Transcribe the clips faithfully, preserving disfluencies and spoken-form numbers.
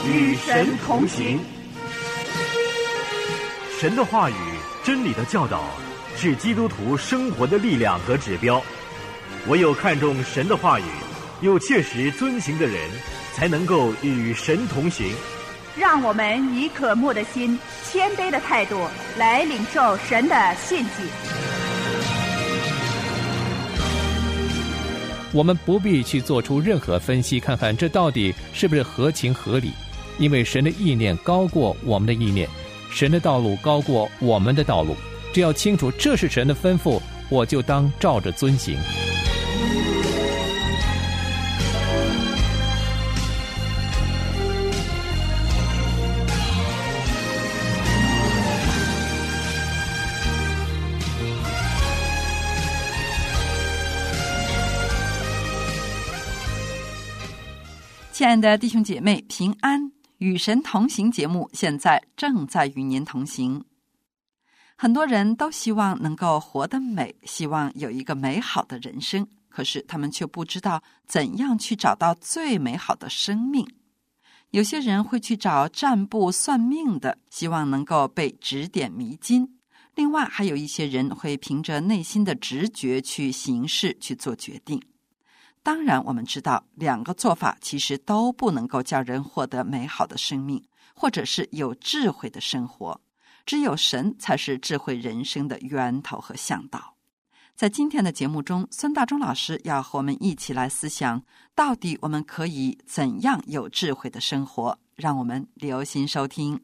与神同行。 神的话语、真理的教导是基督徒生活的力量和指标。唯有看重神的话语，又切实遵行的人，才能够与神同行。 让我们以渴慕的心、谦卑的态度来领受神的信息。 我们不必去做出任何分析，看看这到底是不是合情合理，因为神的意念高过我们的意念，神的道路高过我们的道路。只要清楚这是神的吩咐，我就当照着遵行。 亲爱的弟兄姐妹，平安，与神同行节目现在正在与您同行。很多人都希望能够活得美，希望有一个美好的人生，可是他们却不知道怎样去找到最美好的生命。有些人会去找占卜算命的，希望能够被指点迷津。另外还有一些人会凭着内心的直觉去行事，去做决定。当然我们知道两个做法其实都不能够叫人获得美好的生命，或者是有智慧的生活。只有神才是智慧人生的源头和向导。在今天的节目中，孙大中老师要和我们一起来思想，到底我们可以怎样有智慧的生活。让我们留心收听。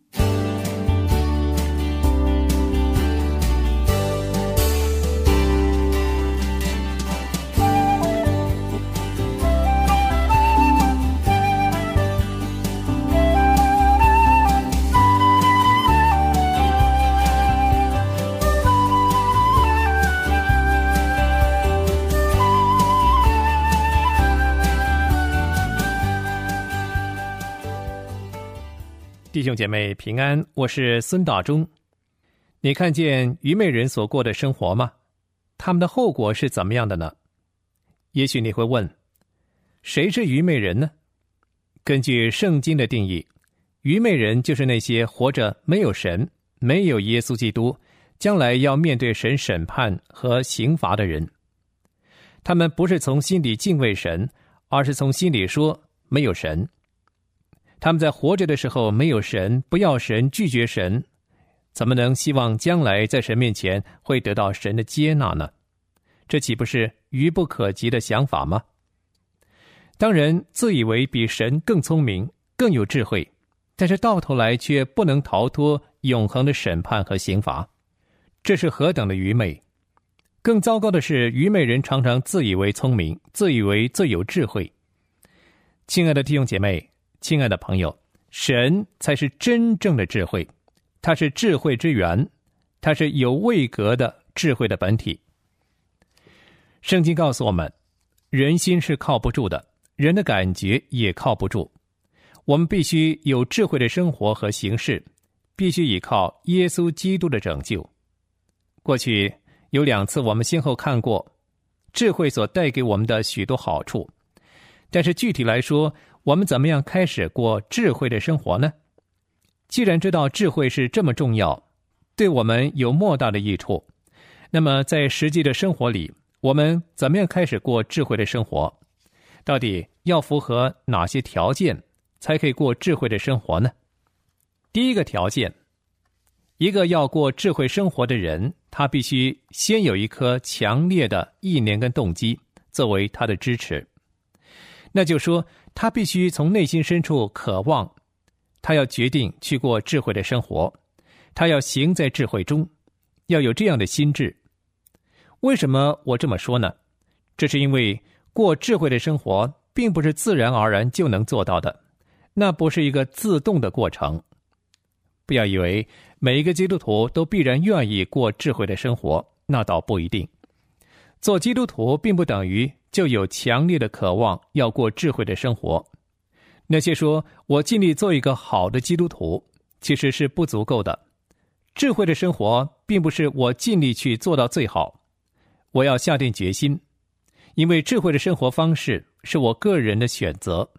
弟兄姐妹平安，我是孙大中。你看见愚昧人所过的生活吗？他们的后果是怎么样的呢？也许你会问，谁是愚昧人呢？根据圣经的定义，愚昧人就是那些活着没有神、没有耶稣基督，将来要面对神审判和刑罚的人。他们不是从心里敬畏神，而是从心里说没有神。他们在活着的时候没有神，不要神，拒绝神，怎么能希望将来在神面前会得到神的接纳呢？这岂不是愚不可及的想法吗？当人自以为比神更聪明、更有智慧，但是到头来却不能逃脱永恒的审判和刑罚，这是何等的愚昧！更糟糕的是，愚昧人常常自以为聪明，自以为最有智慧。亲爱的弟兄姐妹，亲爱的朋友，神才是真正的智慧，他是智慧之源，他是有位格的智慧的本体。圣经告诉我们，人心是靠不住的，人的感觉也靠不住。我们必须有智慧的生活和行事，必须依靠耶稣基督的拯救。过去有两次我们先后看过智慧所带给我们的许多好处，但是具体来说，我们怎么样开始过智慧的生活呢？既然知道智慧是这么重要，对我们有莫大的益处，那么在实际的生活里，我们怎么样开始过智慧的生活？到底要符合哪些条件才可以过智慧的生活呢？第一个条件，一个要过智慧生活的人，他必须先有一颗强烈的意念跟动机作为他的支持。那就说他必须从内心深处渴望，他要决定去过智慧的生活，他要行在智慧中，要有这样的心智。为什么我这么说呢？这是因为过智慧的生活并不是自然而然就能做到的，那不是一个自动的过程。不要以为每一个基督徒都必然愿意过智慧的生活，那倒不一定。做基督徒并不等于就有强烈的渴望要过智慧的生活。那些说我尽力做一个好的基督徒，其实是不足够的。智慧的生活并不是我尽力去做到最好，我要下定决心，因为智慧的生活方式是我个人的选择，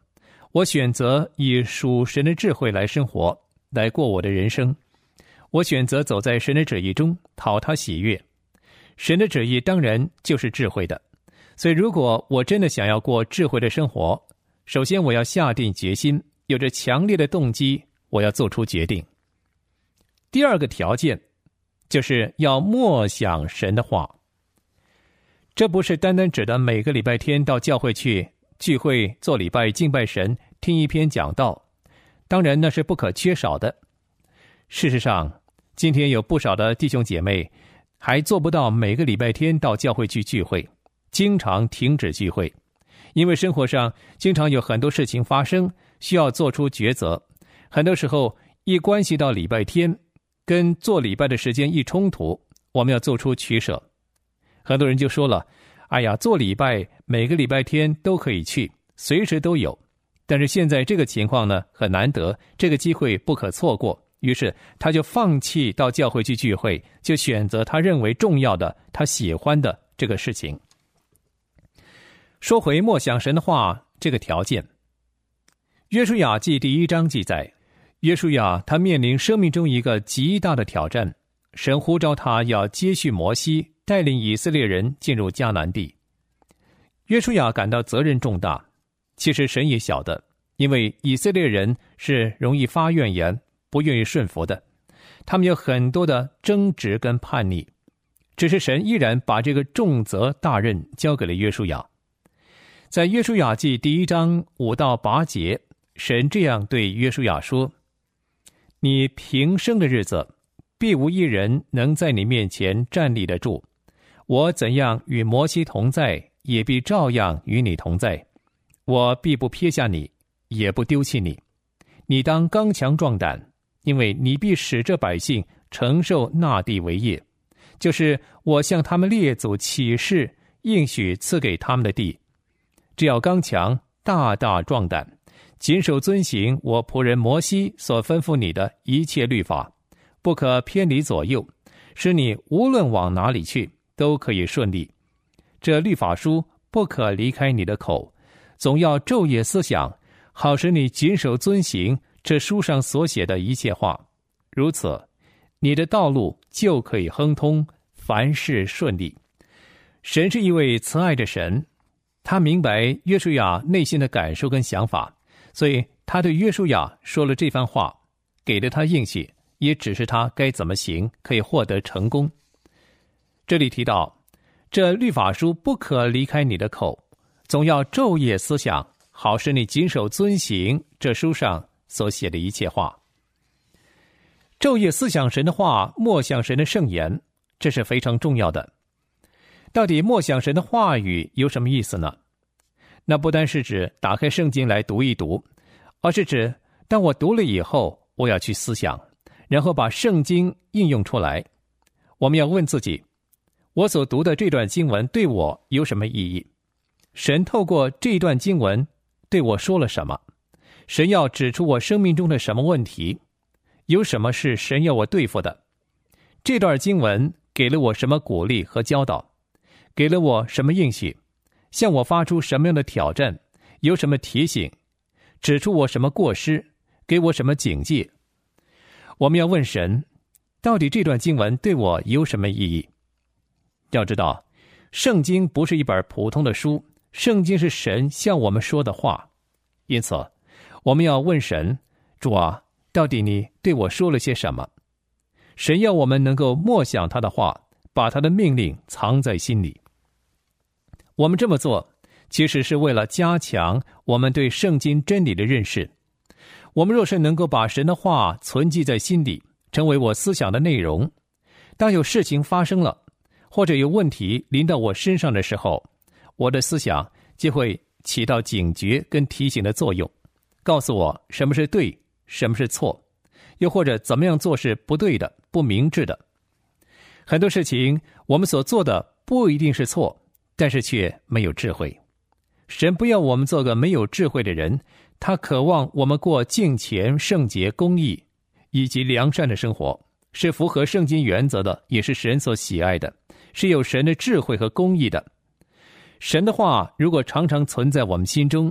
我选择以属神的智慧来生活，来过我的人生。我选择走在神的旨意中，讨他喜悦。神的旨意当然就是智慧的，所以如果我真的想要过智慧的生活，首先我要下定决心，有着强烈的动机，我要做出决定。第二个条件就是要默想神的话。这不是单单指的每个礼拜天到教会去聚会做礼拜敬拜神，听一篇讲道，当然那是不可缺少的。事实上，今天有不少的弟兄姐妹还做不到每个礼拜天到教会去聚会，经常停止聚会，因为生活上经常有很多事情发生，需要做出抉择，很多时候一关系到礼拜天，跟做礼拜的时间一冲突，我们要做出取舍。很多人就说了，哎呀，做礼拜每个礼拜天都可以去，随时都有，但是现在这个情况呢很难得，这个机会不可错过，于是他就放弃到教会去聚会，就选择他认为重要的，他喜欢的这个事情。说回默想神的话这个条件，约书亚记第一章记载，约书亚他面临生命中一个极大的挑战，神呼召他要接续摩西，带领以色列人进入迦南地。约书亚感到责任重大，其实神也晓得，因为以色列人是容易发怨言，不愿意顺服的，他们有很多的争执跟叛逆，只是神依然把这个重责大任交给了约书亚。在约书亚记第一章五到八节，神这样对约书亚说，你平生的日子，必无一人能在你面前站立得住，我怎样与摩西同在，也必照样与你同在，我必不撇下你，也不丢弃你。你当刚强壮胆，因为你必使这百姓承受那地为业，就是我向他们列祖起誓应许赐给他们的地。只要刚强，大大壮胆，谨守遵行我仆人摩西所吩咐你的一切律法，不可偏离左右，使你无论往哪里去都可以顺利。这律法书不可离开你的口，总要昼夜思想，好使你谨守遵行这书上所写的一切话，如此你的道路就可以亨通，凡事顺利。神是一位慈爱的神，他明白约书亚内心的感受跟想法，所以他对约书亚说了这番话，给了他应许，也指示他该怎么行可以获得成功。这里提到，这律法书不可离开你的口，总要昼夜思想，好使你谨守遵行这书上所写的一切话。昼夜思想神的话，默想神的圣言，这是非常重要的。到底默想神的话语有什么意思呢？那不单是指打开圣经来读一读，而是指当我读了以后，我要去思想，然后把圣经应用出来。我们要问自己，我所读的这段经文对我有什么意义？神透过这段经文对我说了什么？神要指出我生命中的什么问题？有什么是神要我对付的？这段经文给了我什么鼓励和教导？给了我什么应许？向我发出什么样的挑战？有什么提醒？指出我什么过失？给我什么警戒？我们要问神，到底这段经文对我有什么意义？要知道，圣经不是一本普通的书，圣经是神向我们说的话。因此，我们要问神，主啊，到底你对我说了些什么？神要我们能够默想他的话，把他的命令藏在心里。我们这么做，其实是为了加强我们对圣经真理的认识。我们若是能够把神的话存记在心里，成为我思想的内容，当有事情发生了，或者有问题临到我身上的时候，我的思想就会起到警觉跟提醒的作用，告诉我什么是对，什么是错，又或者怎么样做是不对的、不明智的。很多事情我们所做的不一定是错，但是却没有智慧。神不要我们做个没有智慧的人，他渴望我们过敬虔、圣洁、公义以及良善的生活，是符合圣经原则的，也是神所喜爱的，是有神的智慧和公义的。神的话如果常常存在我们心中，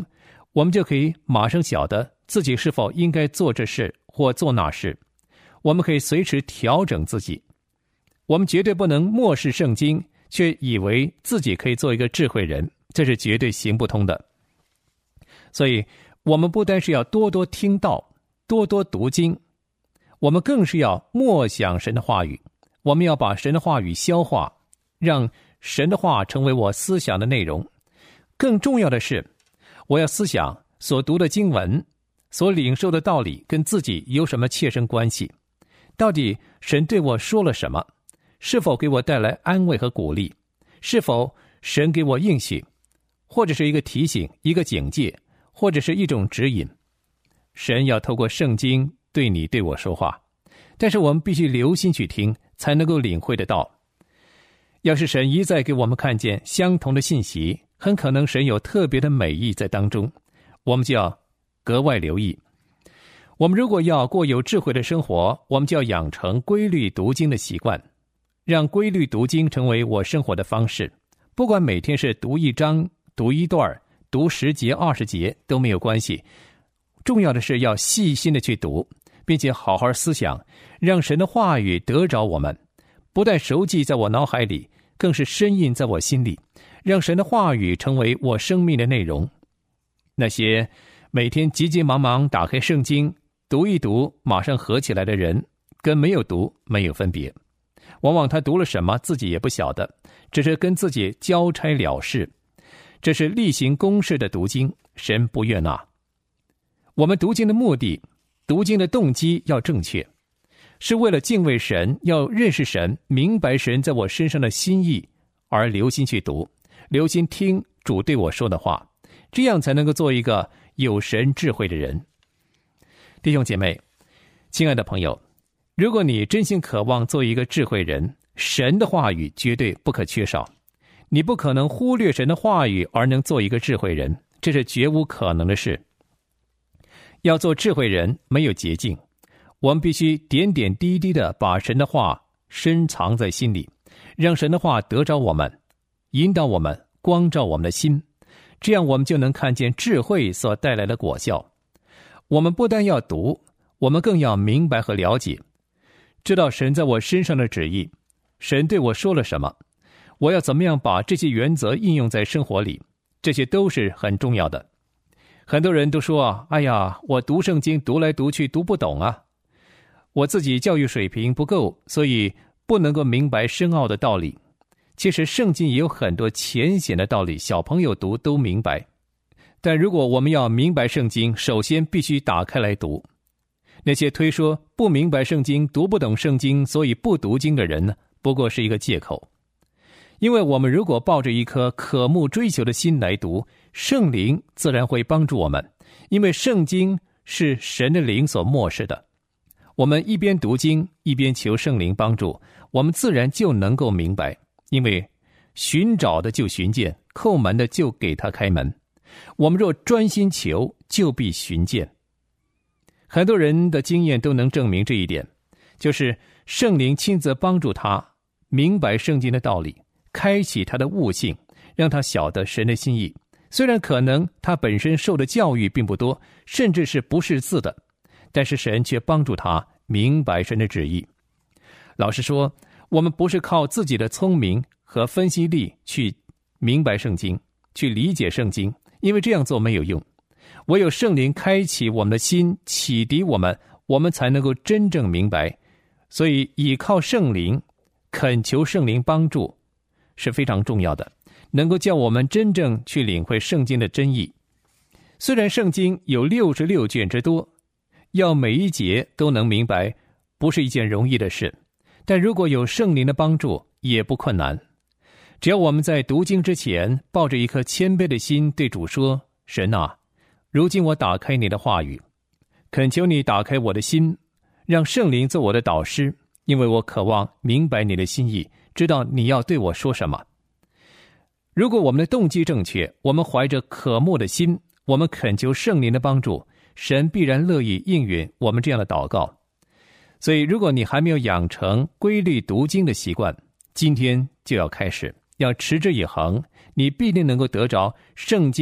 我们就可以马上晓得自己是否应该做这事或做那事。我们可以随时调整自己。我们绝对不能漠视圣经，却以为自己可以做一个智慧人，这是绝对行不通的。所以我们不单是要多多听道，多多读经，我们更是要默想神的话语。我们要把神的话语消化，让神的话成为我思想的内容。更重要的是，我要思想所读的经文，所领受的道理跟自己有什么切身关系，到底神对我说了什么，是否给我带来安慰和鼓励，是否神给我应许，或者是一个提醒，一个警戒，或者是一种指引。神要透过圣经对你对我说话，但是我们必须留心去听，才能够领会得到。要是神一再给我们看见相同的信息，很可能神有特别的美意在当中，我们就要格外留意。我们如果要过有智慧的生活，我们就要养成规律读经的习惯，让规律读经成为我生活的方式。不管每天是读一章、读一段、读十节、二十节都没有关系，重要的是要细心的去读，并且好好思想，让神的话语得着我们，不但熟记在我脑海里，更是深印在我心里，让神的话语成为我生命的内容。那些每天急急忙忙打开圣经读一读马上合起来的人，跟没有读没有分别。往往他读了什么自己也不晓得，只是跟自己交差了事。这是例行公事的读经，神不悦纳。我们读经的目的，读经的动机要正确，是为了敬畏神，要认识神，明白神在我身上的心意，而留心去读，留心听主对我说的话，这样才能够做一个有神智慧的人。弟兄姐妹，亲爱的朋友，如果你真心渴望做一个智慧人，神的话语绝对不可缺少。你不可能忽略神的话语而能做一个智慧人，这是绝无可能的事。要做智慧人没有捷径，我们必须点点滴滴地把神的话深藏在心里，让神的话得着我们，引导我们，光照我们的心，这样我们就能看见智慧所带来的果效。我们不但要读，我们更要明白和了解，知道神在我身上的旨意，神对我说了什么，我要怎么样把这些原则应用在生活里，这些都是很重要的。很多人都说啊，哎呀，我读圣经读来读去读不懂啊，我自己教育水平不够，所以不能够明白深奥的道理。其实圣经也有很多浅显的道理，小朋友读都明白。但如果我们要明白圣经，首先必须打开来读。那些推说不明白圣经、读不懂圣经，所以不读经的人呢，不过是一个借口。因为我们如果抱着一颗渴慕追求的心来读，圣灵自然会帮助我们，因为圣经是神的灵所默示的。我们一边读经，一边求圣灵帮助，我们自然就能够明白，因为寻找的就寻见，叩门的就给他开门。我们若专心求，就必寻见。很多人的经验都能证明这一点，就是圣灵亲自帮助他明白圣经的道理，开启他的悟性，让他晓得神的心意。虽然可能他本身受的教育并不多，甚至是不识字的，但是神却帮助他明白神的旨意。老实说，我们不是靠自己的聪明和分析力去明白圣经，去理解圣经，因为这样做没有用。唯有圣灵开启我们的心，启迪我们，我们才能够真正明白。所以倚靠圣灵，恳求圣灵帮助是非常重要的，能够叫我们真正去领会圣经的真意。虽然圣经有六十六卷之多，要每一节都能明白，不是一件容易的事，但如果有圣灵的帮助，也不困难。只要我们在读经之前，抱着一颗谦卑的心对主说，神啊，如今我打开你的话语，恳求你打开我的心，让圣灵做我的导师，因为我渴望明白你的心意，知道你要对我说什么。如果我们的动机正确，我们怀着渴慕的心，我们恳求圣灵的帮助，神必然乐意应允我们这样的祷告。所以如果你还没有养成规律读经的习惯，今天就要开始，要持之以恒，你必定能够得着圣经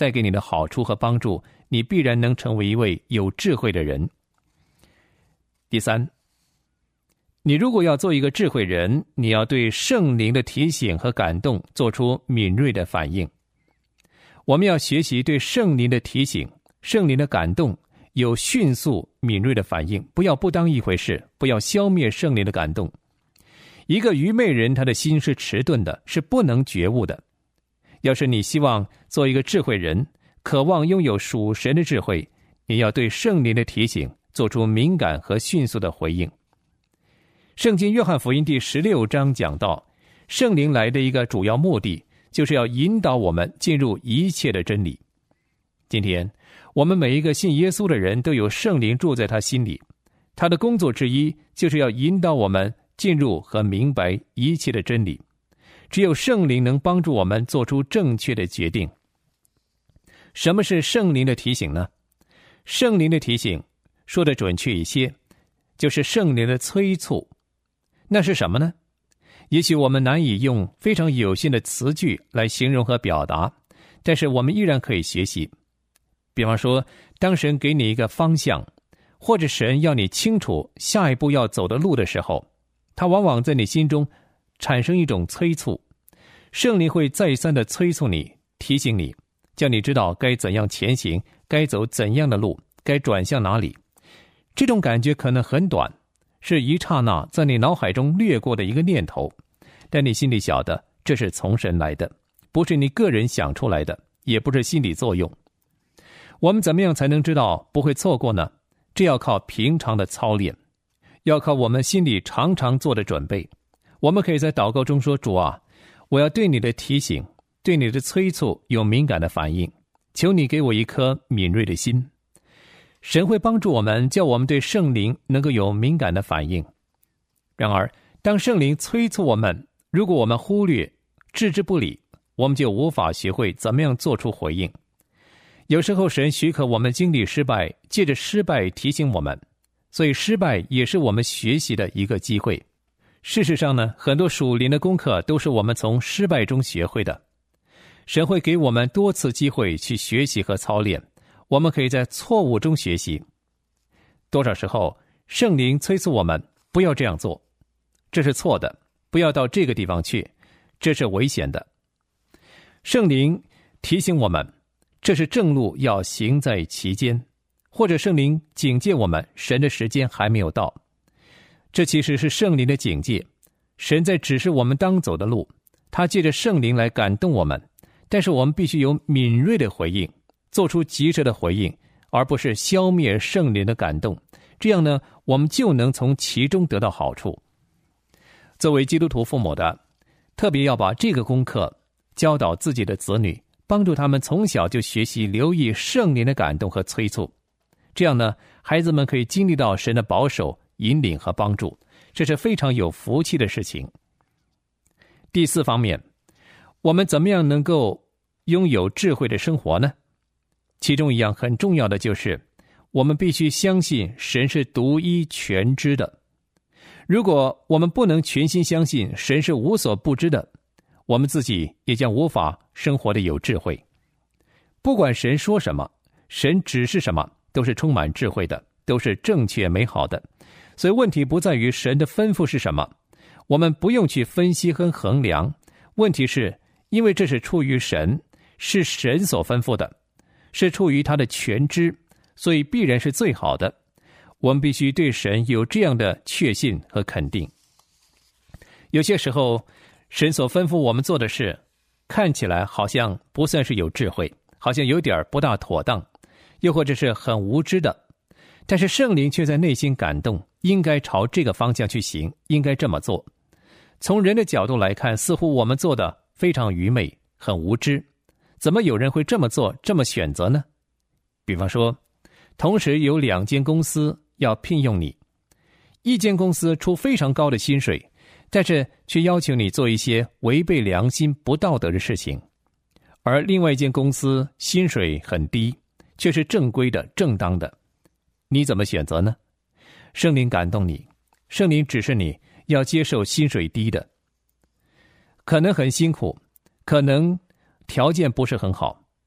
带给你的好处和帮助，你必然能成为一位有智慧的人。第三，你如果要做一个智慧人，你要对圣灵的提醒和感动做出敏锐的反应。我们要学习对圣灵的提醒、圣灵的感动有迅速敏锐的反应，不要不当一回事，不要消灭圣灵的感动。一个愚昧人，他的心是迟钝的，是不能觉悟的。要是你希望做一个智慧人，渴望拥有属神的智慧，你要对圣灵的提醒做出敏感和迅速的回应。圣经约翰福音第十六章讲到，圣灵来的一个主要目的，就是要引导我们进入一切的真理。今天我们每一个信耶稣的人都有圣灵住在他心里，他的工作之一就是要引导我们进入和明白一切的真理。只有圣灵能帮助我们做出正确的决定。什么是圣灵的提醒呢？圣灵的提醒说得准确一些，就是圣灵的催促。那是什么呢？也许我们难以用非常有限的词句来形容和表达，但是我们依然可以学习。比方说，当神给你一个方向，或者神要你清楚下一步要走的路的时候，他往往在你心中产生一种催促。圣灵会再三的催促你，提醒你，叫你知道该怎样前行，该走怎样的路，该转向哪里。这种感觉可能很短，是一刹那在你脑海中掠过的一个念头，但你心里晓得这是从神来的，不是你个人想出来的，也不是心理作用。我们怎么样才能知道不会错过呢？这要靠平常的操练，要靠我们心里常常做的准备。我们可以在祷告中说，主啊，我要对你的提醒，对你的催促有敏感的反应，求你给我一颗敏锐的心。神会帮助我们，叫我们对圣灵能够有敏感的反应。然而，当圣灵催促我们，如果我们忽略、置之不理，我们就无法学会怎么样做出回应。有时候神许可我们经历失败，借着失败提醒我们，所以失败也是我们学习的一个机会。事实上呢，很多属灵的功课都是我们从失败中学会的。神会给我们多次机会去学习和操练，我们可以在错误中学习。多少时候，圣灵催促我们不要这样做，这是错的，不要到这个地方去，这是危险的。圣灵提醒我们，这是正路，要行在其间，或者圣灵警戒我们，神的时间还没有到。这其实是圣灵的警戒，神在指示我们当走的路，他借着圣灵来感动我们，但是我们必须有敏锐的回应，做出及时的回应，而不是消灭圣灵的感动。这样呢，我们就能从其中得到好处。作为基督徒父母的，特别要把这个功课教导自己的子女，帮助他们从小就学习留意圣灵的感动和催促。这样呢，孩子们可以经历到神的保守、引领和帮助，这是非常有福气的事情。第四方面，我们怎么样能够拥有智慧的生活呢？其中一样很重要的就是，我们必须相信神是独一全知的。如果我们不能全心相信神是无所不知的，我们自己也将无法生活的有智慧。不管神说什么，神指示什么，都是充满智慧的，都是正确美好的。所以问题不在于神的吩咐是什么，我们不用去分析和衡量，问题是因为这是出于神，是神所吩咐的，是出于他的全知，所以必然是最好的。我们必须对神有这样的确信和肯定。有些时候，神所吩咐我们做的事，看起来好像不算是有智慧，好像有点不大妥当，又或者是很无知的，但是圣灵却在内心感动，应该朝这个方向去行，应该这么做。从人的角度来看，似乎我们做的非常愚昧，很无知，怎么有人会这么做，这么选择呢？比方说，同时有两间公司要聘用你，一间公司出非常高的薪水，但是却要求你做一些违背良心、不道德的事情，而另外一间公司薪水很低，却是正规的、正当的，你怎么选择呢？圣灵感动你，圣灵指示你要接受薪水低的，可能很辛苦，可能条件不是很好，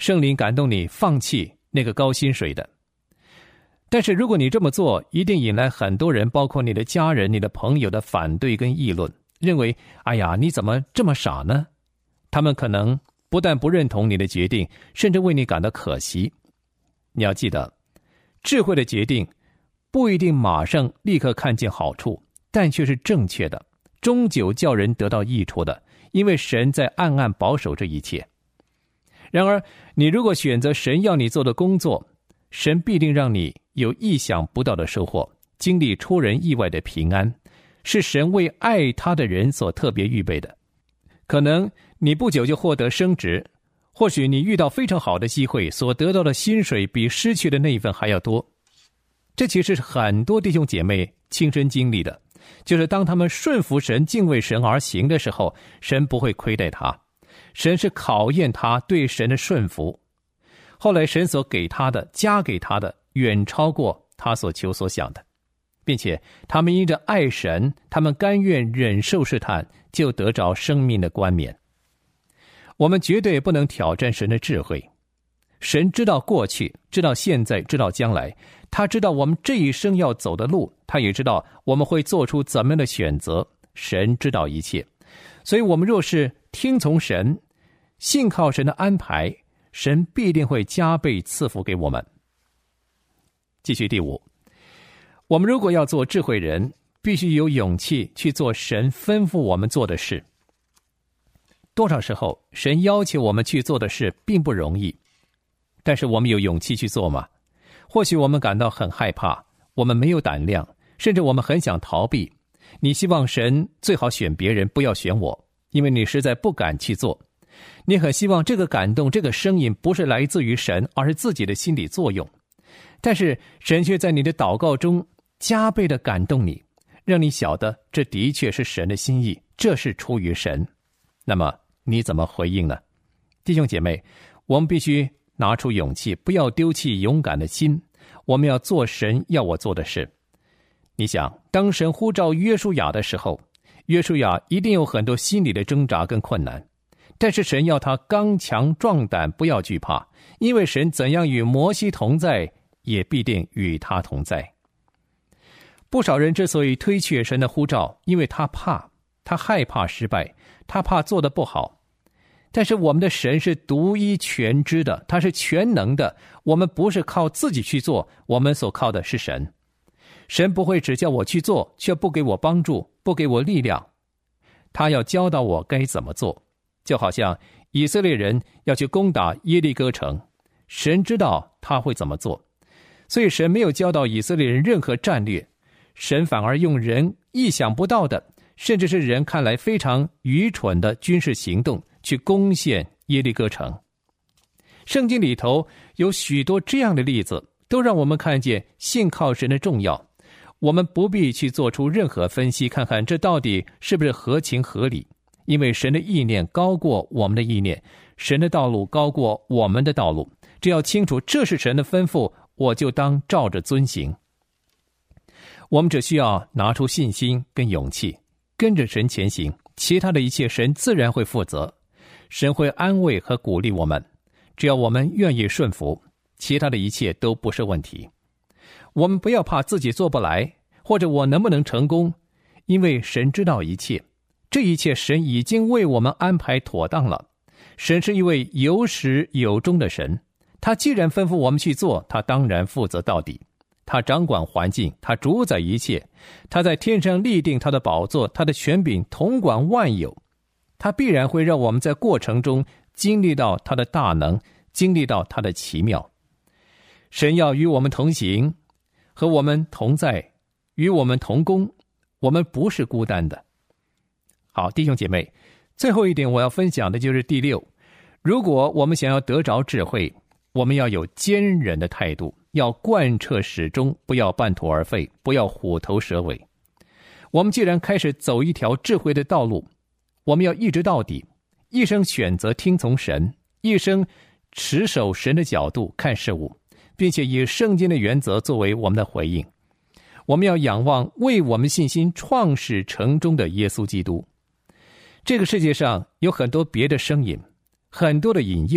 圣灵感动你放弃那个高薪水的。但是如果你这么做，一定引来很多人，包括你的家人、你的朋友的反对跟议论，认为哎呀，你怎么这么傻呢？他们可能不但不认同你的决定，甚至为你感到可惜。你要记得，智慧的决定不一定马上立刻看见好处，但却是正确的，终究叫人得到益处的，因为神在暗暗保守这一切。然而，你如果选择神要你做的工作，神必定让你有意想不到的收获，经历出人意外的平安，是神为爱他的人所特别预备的。可能你不久就获得升职，或许你遇到非常好的机会，所得到的薪水比失去的那一份还要多。这其实是很多弟兄姐妹亲身经历的，就是当他们顺服神、敬畏神而行的时候，神不会亏待他，神是考验他对神的顺服。后来神所给他的、加给他的，远超过他所求所想的，并且他们因着爱神，他们甘愿忍受试探，就得着生命的冠冕。我们绝对不能挑战神的智慧。神知道过去，知道现在，知道将来，他知道我们这一生要走的路，他也知道我们会做出怎么样的选择，神知道一切。所以我们若是听从神，信靠神的安排，神必定会加倍赐福给我们。继续第五，我们如果要做智慧人，必须有勇气去做神吩咐我们做的事。多少时候，神要求我们去做的事并不容易，但是我们有勇气去做吗？或许我们感到很害怕，我们没有胆量，甚至我们很想逃避。你希望神最好选别人，不要选我，因为你实在不敢去做。你很希望这个感动、这个声音不是来自于神，而是自己的心理作用。但是神却在你的祷告中加倍的感动你，让你晓得这的确是神的心意，这是出于神。那么你怎么回应呢？弟兄姐妹，我们必须拿出勇气，不要丢弃勇敢的心，我们要做神要我做的事。你想，当神呼召约书亚的时候，约书亚一定有很多心理的挣扎跟困难，但是神要他刚强壮胆，不要惧怕，因为神怎样与摩西同在，也必定与他同在。不少人之所以推却神的呼召，因为他怕，他害怕失败，他怕做得不好。但是我们的神是独一全知的，他是全能的，我们不是靠自己去做，我们所靠的是神。神不会只叫我去做，却不给我帮助，不给我力量，他要教导我该怎么做。就好像以色列人要去攻打耶利哥城，神知道他会怎么做，所以神没有教导以色列人任何战略，神反而用人意想不到的，甚至是人看来非常愚蠢的军事行动去攻陷耶利哥城。圣经里头有许多这样的例子，都让我们看见信靠神的重要。我们不必去做出任何分析，看看这到底是不是合情合理，因为神的意念高过我们的意念，神的道路高过我们的道路。只要清楚这是神的吩咐，我就当照着遵行。我们只需要拿出信心跟勇气，跟着神前行，其他的一切神自然会负责。神会安慰和鼓励我们，只要我们愿意顺服，其他的一切都不是问题。我们不要怕自己做不来，或者我能不能成功，因为神知道一切，这一切神已经为我们安排妥当了。神是一位有始有终的神，他既然吩咐我们去做，他当然负责到底。他掌管环境，他主宰一切，他在天上立定他的宝座，他的权柄统管万有，他必然会让我们在过程中经历到他的大能，经历到他的奇妙。神要与我们同行，和我们同在，与我们同工，我们不是孤单的。好，弟兄姐妹，最后一点我要分享的就是第六，如果我们想要得着智慧，我们要有坚忍的态度，要贯彻始终，不要半途而废，不要虎头蛇尾。我们既然开始走一条智慧的道路，我们要一直到底，一生选择听从神，一生持守神的角度看事物，并且以圣经的原则作为我们的回应。我们要仰望为我们信心创始成终的耶稣基督。这个世界上有很多别的声音，很多的引诱，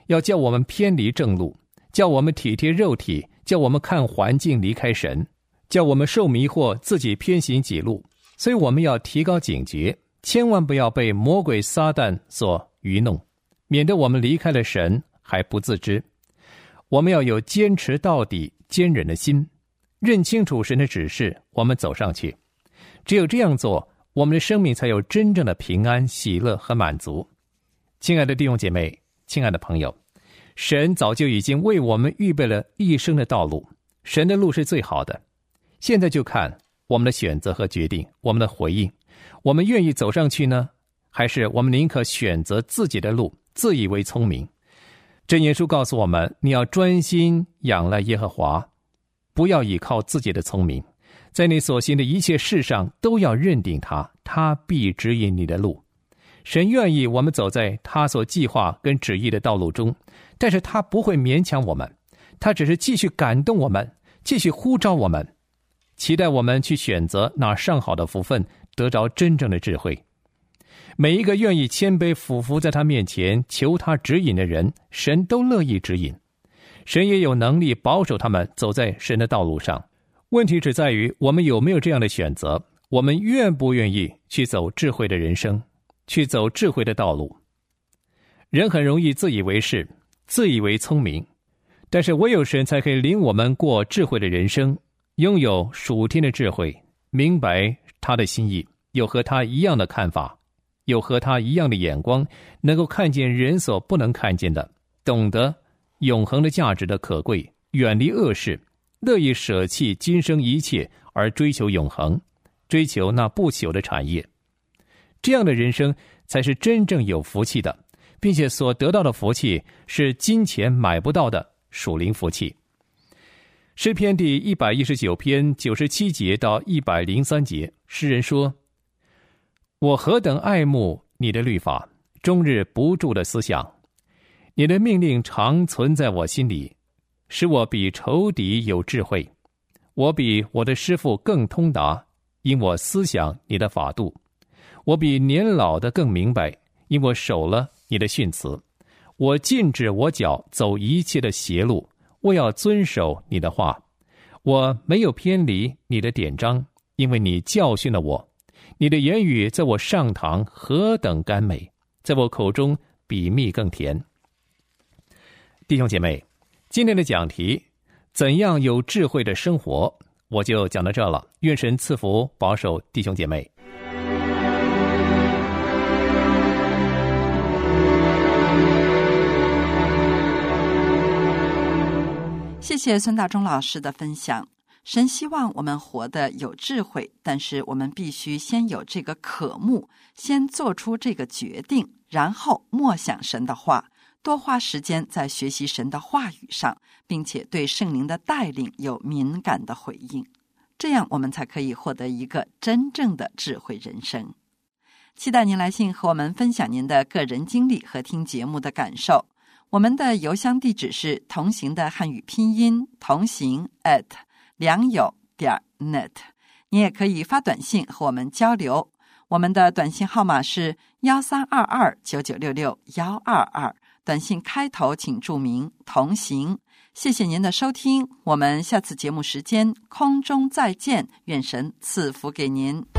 要叫我们偏离正路，叫我们体贴肉体，叫我们看环境离开神，叫我们受迷惑自己偏行己路。所以我们要提高警觉，千万不要被魔鬼撒旦所愚弄，免得我们离开了神还不自知。我们要有坚持到底坚忍的心，认清楚神的指示，我们走上去。只有这样做，我们的生命才有真正的平安、喜乐和满足。亲爱的弟兄姐妹，亲爱的朋友，神早就已经为我们预备了一生的道路，神的路是最好的。现在就看我们的选择和决定，我们的回应，我们愿意走上去呢，还是我们宁可选择自己的路，自以为聪明？箴言书告诉我们，你要专心仰赖耶和华，不要依靠自己的聪明，在你所行的一切事上都要认定他，他必指引你的路。神愿意我们走在他所计划跟旨意的道路中，但是他不会勉强我们，他只是继续感动我们，继续呼召我们，期待我们去选择那上好的福分，得着真正的智慧。每一个愿意谦卑俯伏在他面前求他指引的人，神都乐意指引，神也有能力保守他们走在神的道路上。问题只在于我们有没有这样的选择，我们愿不愿意去走智慧的人生，去走智慧的道路。人很容易自以为是，自以为聪明，但是唯有神才可以领我们过智慧的人生，拥有属天的智慧，明白他的心意，有和他一样的看法，有和他一样的眼光，能够看见人所不能看见的，懂得永恒的价值的可贵，远离恶事，乐意舍弃今生一切而追求永恒，追求那不朽的产业。这样的人生才是真正有福气的，并且所得到的福气是金钱买不到的属灵福气。诗篇第一百一十九篇九十七节到一百零三节，诗人说：我何等爱慕你的律法，终日不住的思想。你的命令常存在我心里，使我比仇敌有智慧。我比我的师傅更通达，因我思想你的法度。我比年老的更明白，因我守了你的训词。我禁止我脚走一切的邪路，我要遵守你的话。我没有偏离你的典章，因为你教训了我。你的言语在我上膛何等甘美，在我口中比蜜更甜。弟兄姐妹，今天的讲题怎样有智慧的生活，我就讲到这了。愿神赐福保守弟兄姐妹。 谢谢孙大中老师的分享。神希望我们活得有智慧，但是我们必须先有这个渴慕，先做出这个决定，然后默想神的话，多花时间在学习神的话语上，并且对圣灵的带领有敏感的回应，这样我们才可以获得一个真正的智慧人生。期待您来信和我们分享您的个人经历和听节目的感受。我们的邮箱地址是同行的汉语拼音同行 at 良友点 net， 你也可以发短信和我们交流。我们的短信号码是一三二二九九六六一二二，短信开头请注明同行。谢谢您的收听，我们下次节目时间空中再见，愿神赐福给您。